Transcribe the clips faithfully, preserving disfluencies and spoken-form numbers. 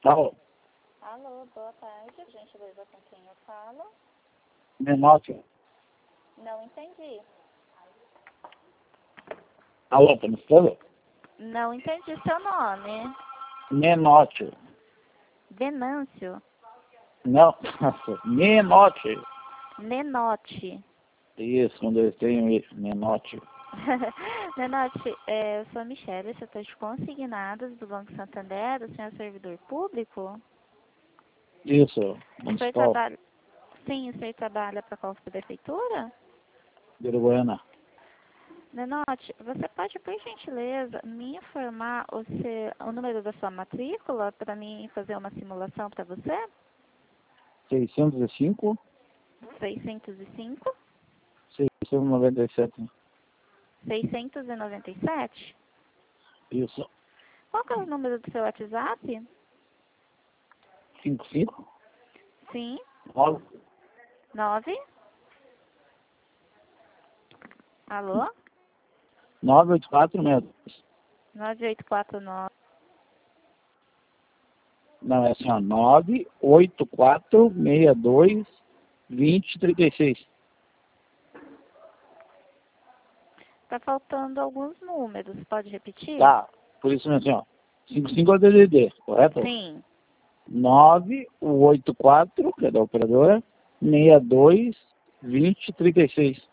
Alô? Alô, boa tarde, gentileza, com quem eu falo? Menótio. Não entendi. Alô, tá me escutando? Não entendi seu nome. Menótio. Venâncio. Não, nossa, Menótio. Nenote. Isso, quando eu tenho isso, Menótio. Nenote, é, eu sou a Michelle, eu estou de consignados do Banco Santander, o senhor é servidor público? Isso, O senhor municipal, trabalha... Sim, o senhor trabalha para qual prefeitura? de Uruguaiana. Nenote, você pode, por gentileza, me informar o, seu, o número da sua matrícula para mim fazer uma simulação para você? seiscentos e cinco, seiscentos e cinco, seiscentos e noventa e sete. seiscentos e noventa e sete? Isso, Qual que é o número do seu WhatsApp? cinquenta e cinco, Sim, nove, nove. Alô? nove oito quatro mesmo. nove oito quatro nove. Não, é assim, ó, nove oito quatro seis dois dois zero três seis. Tá faltando alguns números, pode repetir? Tá, por isso mesmo, assim, ó, cinquenta e cinco é o D D D, correto? Sim, nove oito quatro, que é da operadora, seis dois dois zero três seis.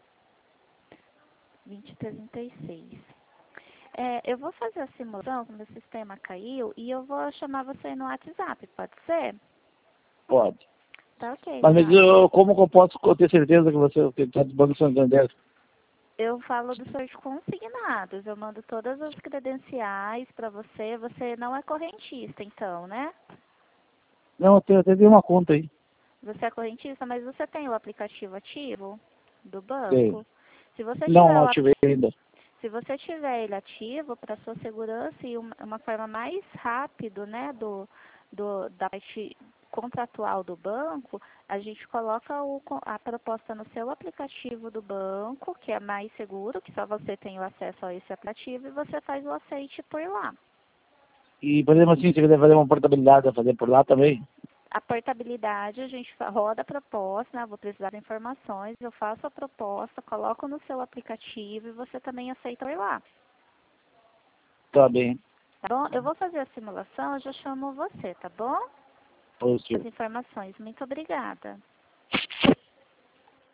vinte e trinta e seis. É, eu vou fazer a simulação, como o sistema caiu, e eu vou chamar você no WhatsApp, pode ser? Pode. Tá ok, Mas, mas Renato. eu, como que eu posso ter certeza que você está do Banco Santander? Eu falo dos seus consignados, eu mando todas as credenciais para você. Você não é correntista, então, né? Não, eu tenho até dei uma conta aí. Você é correntista, mas você tem o aplicativo ativo do Tenho. banco? Se você Não, tiver não o, ap- ativei ainda. se você tiver ele ativo para sua segurança e uma, uma forma mais rápida, né, do, do da parte contratual do banco, a gente coloca o, co- a proposta no seu aplicativo do banco, que é mais seguro, que só você tem o acesso a esse aplicativo e você faz o aceite por lá. E, por exemplo, assim, se quiser fazer uma portabilidade, vai fazer por lá também? A portabilidade, a gente fa- roda a proposta, né? Vou precisar de informações, eu faço a proposta, coloco no seu aplicativo e você também aceita por lá. Tá bem. Tá bom? Eu vou fazer a simulação, eu já chamo você, tá bom? As Positivo. informações. Muito obrigada.